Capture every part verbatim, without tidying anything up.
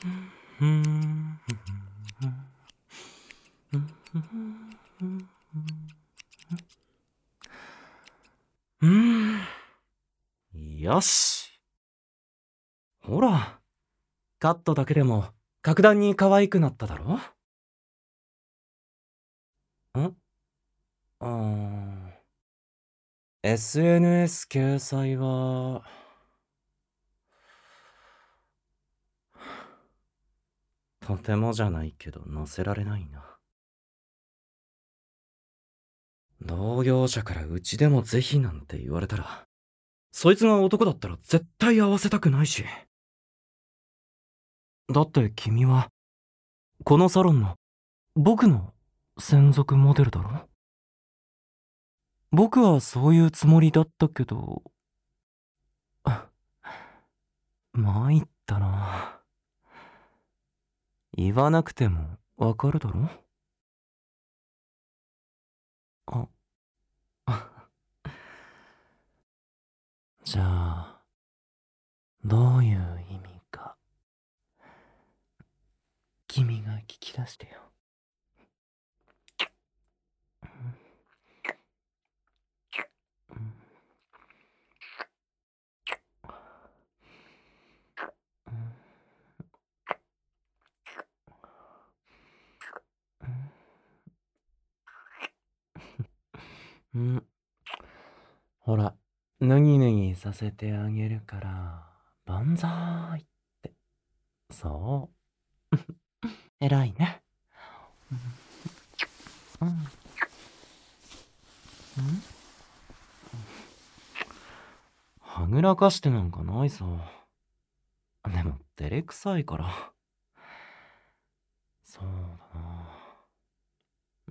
うん。うん。よし。ほら、カットだけでも格段に可愛くなっただろ？んあー エスエヌエス 掲載は、とてもじゃないけど載せられないな。同業者からうちでもぜひなんて言われたら、そいつが男だったら絶対合わせたくないし。だって君は、このサロンの僕の専属モデルだろ？僕はそういうつもりだったけど、参ったな。言わなくてもわかるだろ？あ、じゃあ、どういう意味か、君が聞き出してよ。うん。ほら、脱ぎ脱ぎさせてあげるから、万歳って。そう。偉いね。うん。うん。はぐらかしてなんかないさ。でも、照れくさいから。そうだな。うん。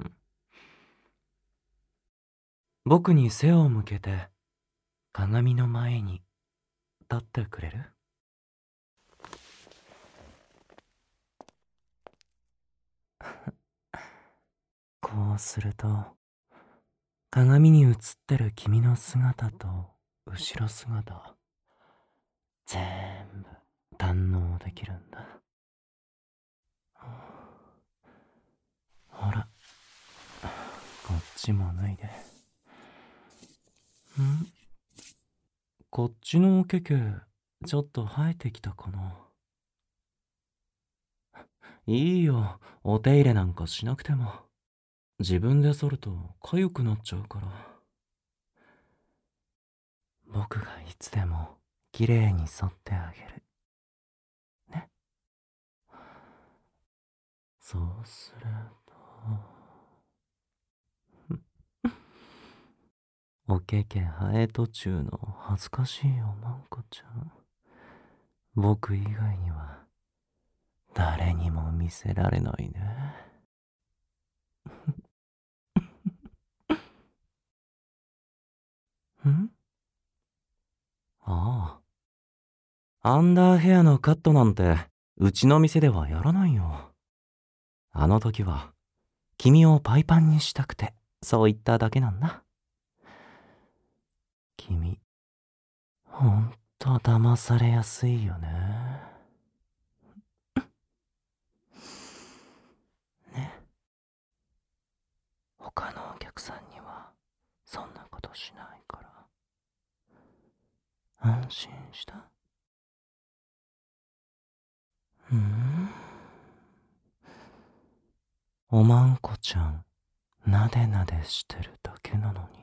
僕に背を向けて、鏡の前に立ってくれる？こうすると、鏡に映ってる君の姿と後ろ姿、全部堪能できるんだ。ほら、こっちも脱いで。ん？こっちのおけけ、ちょっと生えてきたかな。いいよ、お手入れなんかしなくても。自分で剃ると痒くなっちゃうから。僕がいつでも綺麗に剃ってあげる。ね。そうすると、おけけ生え途中の恥ずかしいおまんこちゃん。僕以外には誰にも見せられないね。ん？ああ。アンダーヘアのカットなんて、うちの店ではやらないよ。あの時は、君をパイパンにしたくて、そう言っただけなんだ。君、ほんと騙されやすいよね。ね。他のお客さんには、そんなことしないから。安心した？うん？おまんこちゃん、なでなでしてるだけなのに、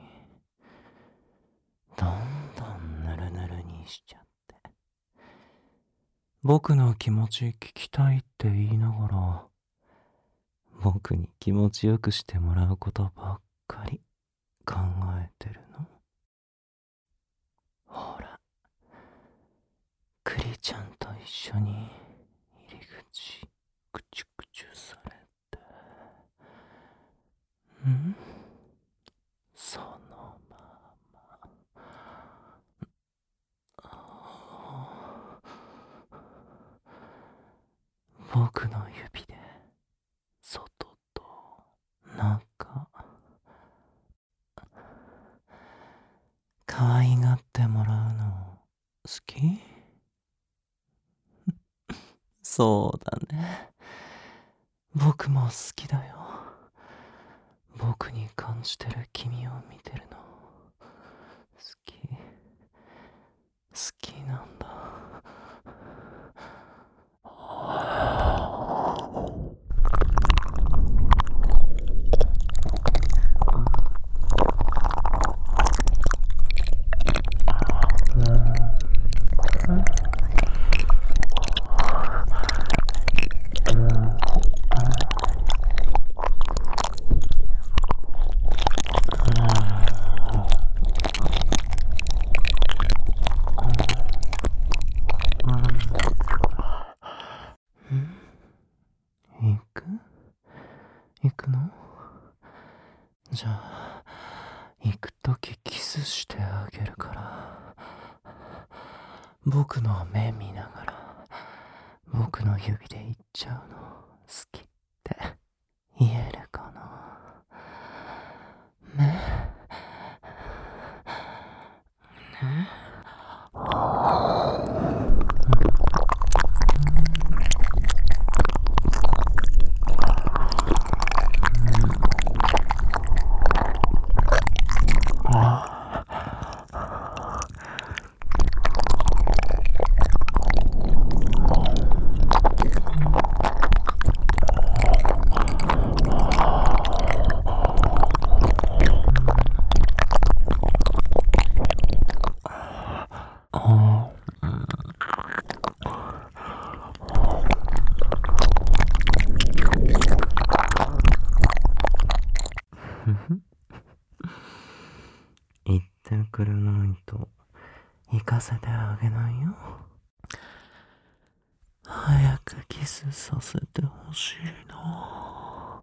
どんどんぬるぬるにしちゃって。僕の気持ち聞きたいって言いながら、僕に気持ちよくしてもらうことばっかり考えてるの？ほら、クリちゃんと一緒に入り口クチュクチュされて、ん？そのまま僕の指で外と中、可愛がってもらうの好き？ そうだね。僕も好きだよ。僕に感じてる君を見てるの。好き。好きなんだ。行く行くの？じゃあ、行くときキスしてあげるから。僕の目見ながら、僕の指で言っちゃうの。好きって言えるかな？ね？ね？行ってくれないと行かせてあげないよ。早くキスさせてほしいな。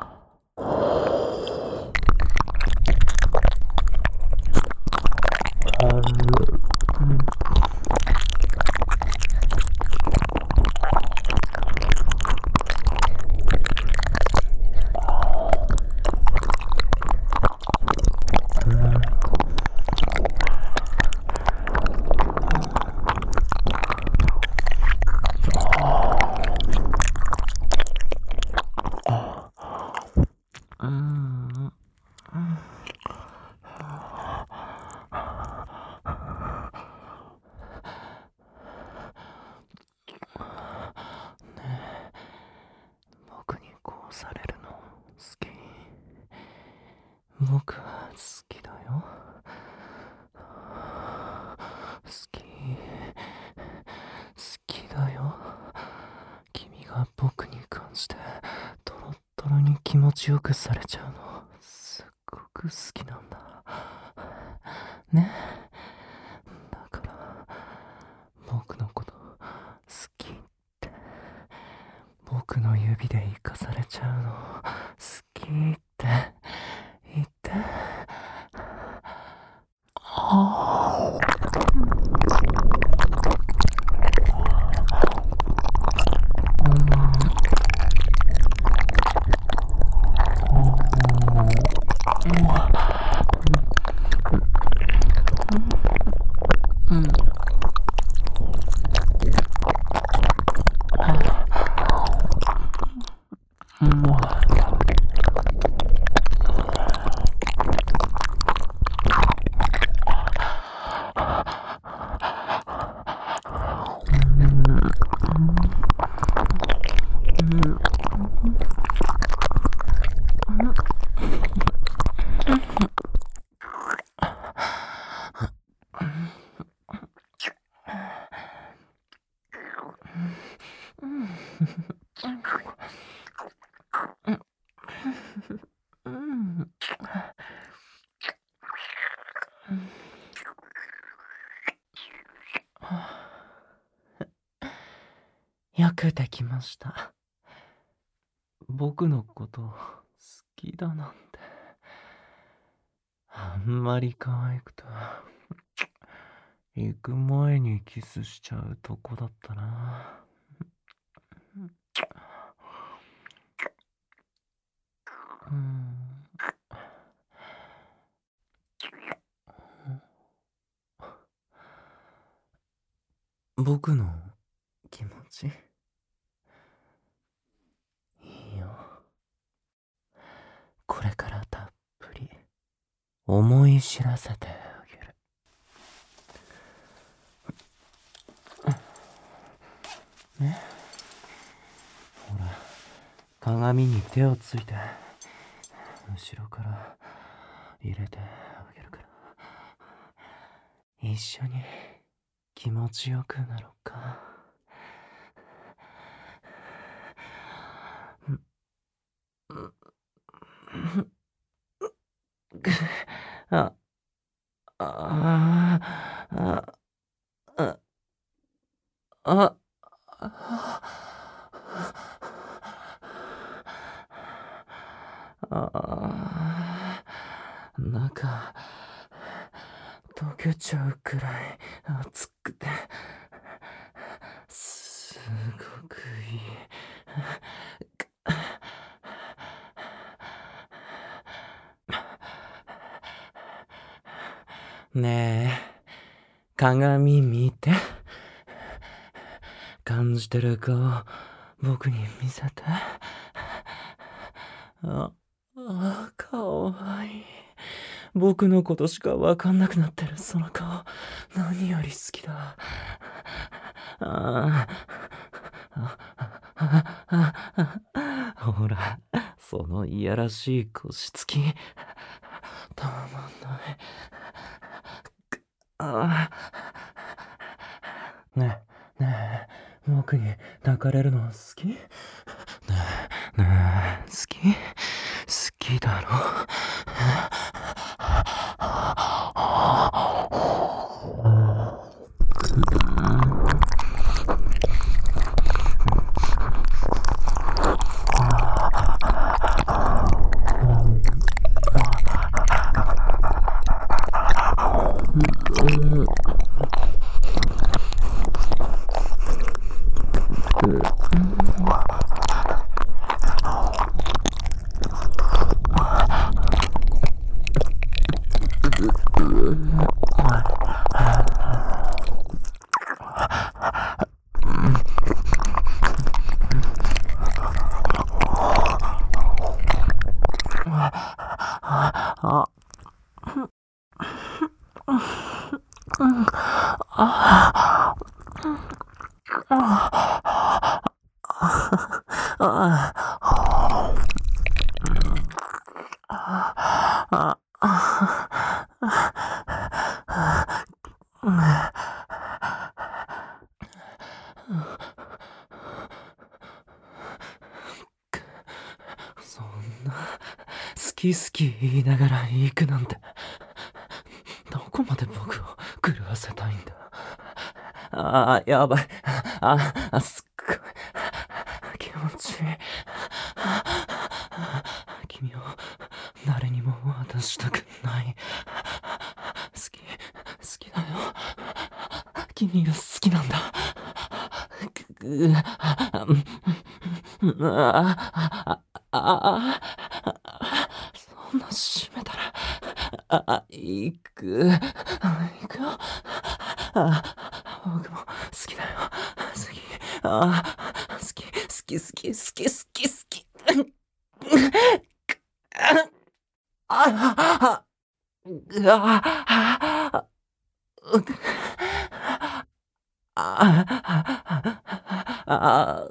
うん。僕にこうされるの好き？僕は好きだよ。好き。好きだよ。君が僕に関してトロットロに気持ちよくされちゃうのすっごく好きなんだ。ね。だから僕のこと好きって僕の指で生かされちゃうの好きって言って。ああ。うん。もう。よくできました。僕のこと好きだなんて。あんまり可愛くて。行く前にキスしちゃうとこだったな。うん。僕の気持ち思い知らせてあげる。ね、ほら、鏡に手をついて後ろから入れてあげるから、一緒に気持ちよくなろうか。あ、あ、あ、あ、あ、あ、中、溶けちゃうくらい熱くて、すごくいい。ねえ、鏡見て。感じてる顔、僕に見せて。あ、あ、かわいい。僕のことしかわかんなくなってるその顔、何より好きだ。ああ、ほら、そのいやらしい腰つき、たまんない。あねえ、ねえ、僕に抱かれるの好き？ねえ、ねえ、好き？好きだろ？そんな、好き好き言いながら行くなんて、どこまで僕を狂わせたいんだ。ああ、やばい。ああ、すっごい。気持ちいい。君を誰にも渡したくない。好き、好きだよ。君が好きなんだ。ああ、そんな閉めたら、あ、あ、行く、行くよ。あ、僕も好きだよ。好き。あ、好き、好き、好き、好き、好き、好き。あ、あ、あ、あ、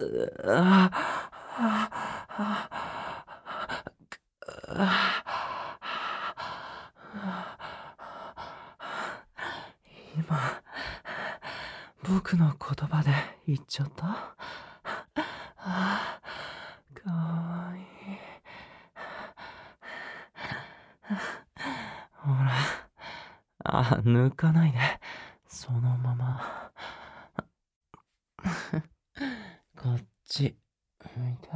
今、僕の言葉で言っちゃった？かわいい。ほら、あ、抜かないで。そのまま。こっち、向いて。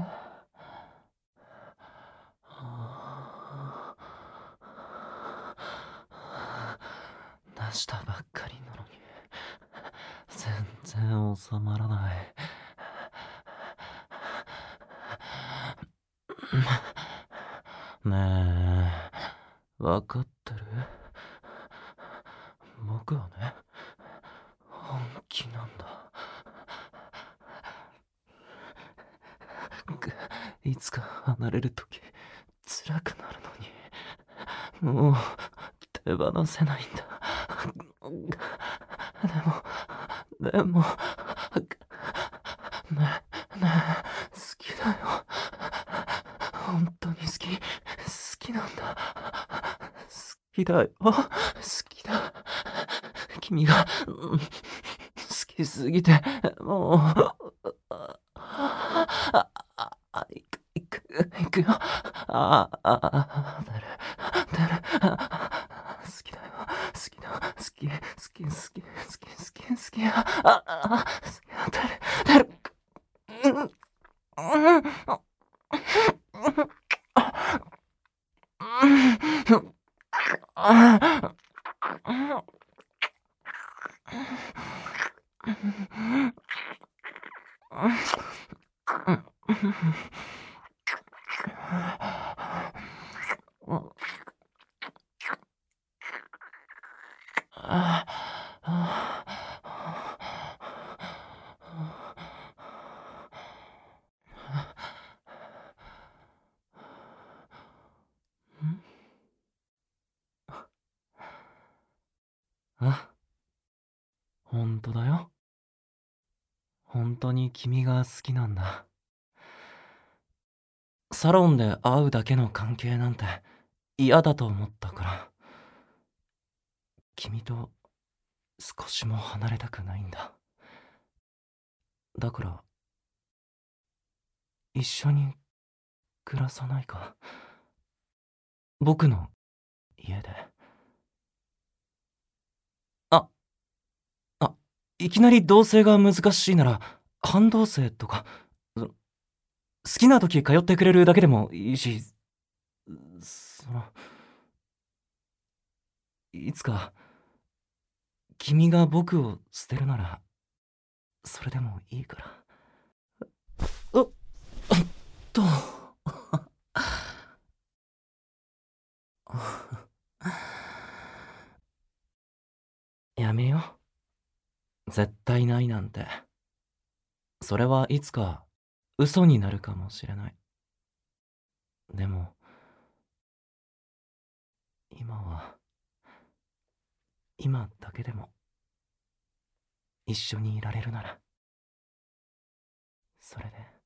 出したばっかりなのに、全然収まらない。ねえ、わかってる？僕はね、本気なんだ。いつか離れるとき、辛くなるのに、 もう手放せないんだ。でも、でも、ね、ねえ、好きだよ。本当に好き、好きなんだ。好きだよ。好きだ。君が、うん、好きすぎて、もう、あ、あ、あ、あ、いく、いく、いくよ。あ、あ、出る、出る。好きだよ。好きだ。好き、好き、好き、好き、好き、好き。あ、あ、好きだ。出る、出る。うん、うん、うん、あ、ほんとだよ。ほんとに君が好きなんだ。サロンで会うだけの関係なんて嫌だと思ったから、君と少しも離れたくないんだ。だから、一緒に暮らさないか。僕の家で。あ、あ、いきなり同棲が難しいなら、半同棲とか、そ好きな時通ってくれるだけでもいいし、その、いつか、君が僕を捨てるなら、それでもいいから。うっ、と、やめよう。絶対ないなんて。それはいつか嘘になるかもしれない。でも、今は、今だけでも一緒にいられるなら、それで。